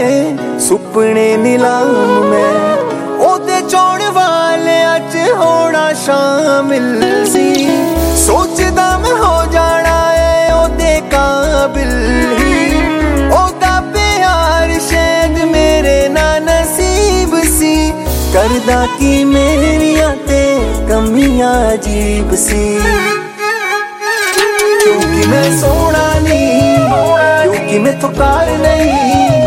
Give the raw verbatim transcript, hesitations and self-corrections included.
सुपने नीलाम में ओदे चौड़ वाले अच होना शामिल सी सोचदा मैं हो जाना है ओदे काबिल ही ओदा प्यार शायद मेरे ना नसीब सी करदा की मेरियां ते कमियां अजीब सी क्योंकि मैं सोना नहीं क्योंकि मैं थकार नहीं